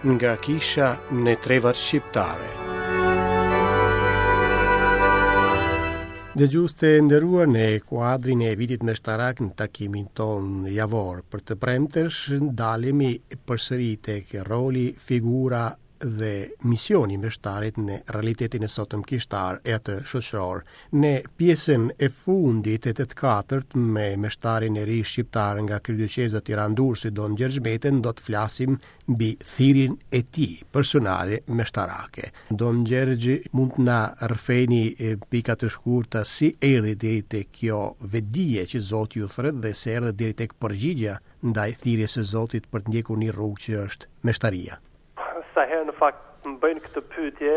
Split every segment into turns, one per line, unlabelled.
nga kisha në trevat shqiptare. Dëgjues të nderuar, në kuadrin e vitit meshtarak në takimin ton javor për të premtesh dalemi përsëri tek roli, figura dhe misioni meshtarit në realitetin e sotëm kishtar e atë shoqëror. Në pjesën e fundit e 84 me meshtarin e ri shqiptar nga kryedyqeza Tiranë-Durrësi Don Gjergj Metën do të flasim mbi thirrjen e tij personale meshtarake. Don Gjergj, mund të na rrëfeni pika të shkurta si erdhi deri tek kjo vetdije që Zoti ju thret dhe se erdhi deri tek përgjigja ndaj thirrjes së Zotit për të ndjekur një rrugë që është meshtaria.
Sa herë në fakt më bëjnë këtë pyetje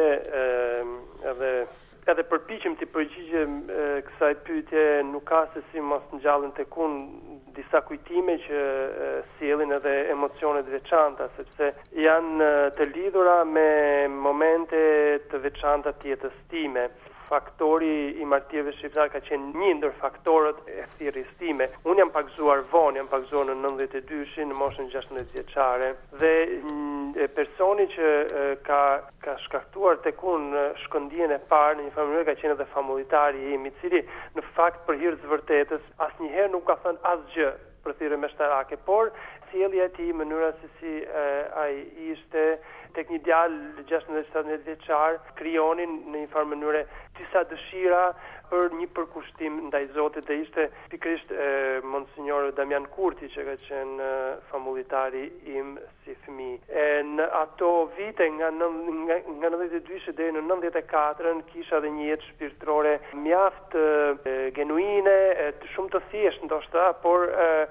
edhe përpiqem të përgjigjem kësaj pyetje, nuk ka se si mos ngjallen tek unë disa kujtime që sjellin edhe emocione të veçanta, sepse janë të lidhura me momente të veçanta të jetës time. Faktori i martirëve shqiptar ka qenë një ndër faktorët e thirrjes time. Unë jam pagzuar vonë, jam pagzuar në 92-shin, në moshën 16 vjeçare, dhe personi që ka shkaktuar tek unë shkëndijën e parë në një farë mënyrë ka qenë edhe famulitari im, i cili në fakt për hir të vërtetës asnjëherë nuk ka thënë asgjë për thirrje meshtarake, por sjellja e tij, mënyra se si ai ishte tek një djalë 16-17 vjeçar, krijonin në një farë mënyrë disa dëshira për një përkushtim ndaj Zotit, dhe ishte pikërisht Monsinjor Damian Kurti që ka qenë famulitari im si fëmijë. Në ato vite nga 92 deri në 94 kisha dhe një jetë shpirtërore mjaft genuine, shumë të thjeshtë ndoshta, por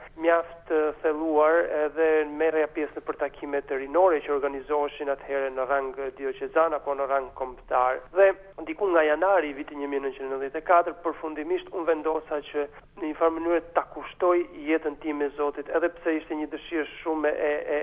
mjaft thelluar, edhe merrja pjesë në takime të rinore që organizoheshin atëherë në rang dioqezan apo në rang kombëtar. Dhe diku nga janari i vitit 1994 përfundimisht unë vendosa që në një farë mënyrë ta kushtoj jetën time Zotit, edhe pse ishte një dëshirë shumë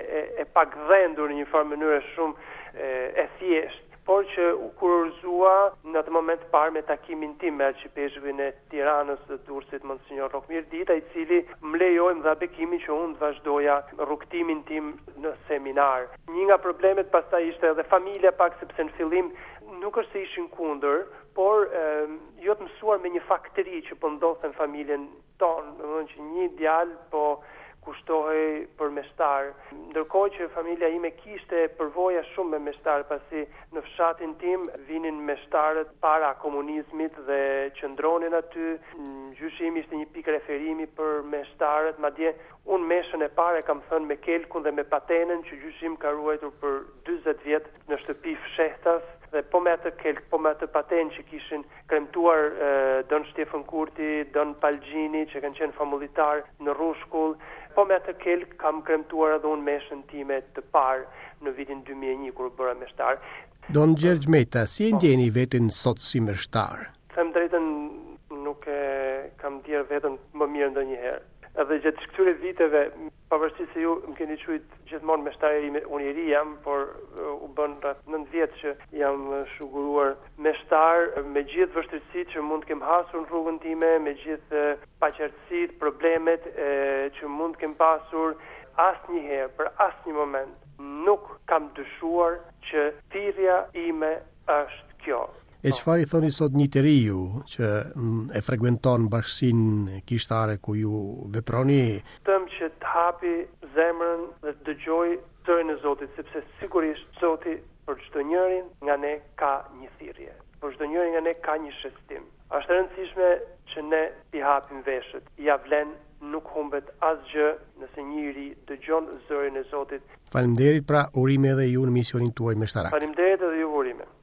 e pagdhendur, në një farë mënyrë shumë e thjeshtë, por që u kurorëzua në atë moment parë me takimin tim me arqipeshkun e Tiranës së Durrësit Monsinjor Rokmir Dita, i cili më lejoi, më dha bekimin që unë të vazhdoja rrugtimin tim në seminar. Një nga problemet pastaj ishte edhe familja pak, sepse në fillim nuk është se ishin kundër, por jo të mësuar me një faktëri që po ndodhte në familjen tonë, domethënë që një djalë po kushtohej për meshtar, ndërkohë që familja ime kishte përvoja shumë me meshtar, pasi në fshatin tim vinin meshtarët para komunizmit dhe qëndronin aty. Gjyshi im ishte një pikë referimi për meshtarët, madje unë meshën e parë kam thënë me kelkun dhe me patenën që gjyshi im ka ruajtur për 40 vjet në shtëpi fshehtas, dhe po me atë kelk, po me atë patenë që kishin kremtuar Don Shtefan Kurti, Don Palgjini, që kanë qenë famullitar në Rrushkull, po me atë kelk kam kremtuar edhe unë meshën time të parë në vitin 2001 kur bëra meshtar.
Don Gjergj Meta, si e ndjeni veten sot si meshtar?
Them drejtën, nuk e kam ndier veten më mirë ndonjëherë. Edhe gjatë këtyre viteve, pavarësisht se ju më keni thujt gjithmonë meshtari ime, unë i ri jam, por u bën rreth 9 vjet që jam shuguruar meshtar, me gjithë vështirësitë që mund të kem hasur në rrugën time, me gjithë paqartësitë, problemet që mund të kem pasur, asnjëherë, për asnjë moment, nuk kam dyshuar që thirrja ime është kjo.
E çfarë i thoni sot një të riu që e frekuenton bashkësinë kishtare ku ju veproni?
Them që të hapi zemrën dhe të dëgjoj zërin e Zotit, sepse sigurisht Zoti për çdo njërin nga ne ka një thirrje. Për çdo njërin nga ne ka një shëstim. Është e rëndësishme që ne t'i hapim veshët. Ja vlen, nuk humbet asgjë nëse njëri dëgjon zërin e Zotit.
Faleminderit, pra urime edhe ju në misionin tuaj meshtarak.
Faleminderit edhe ju urime.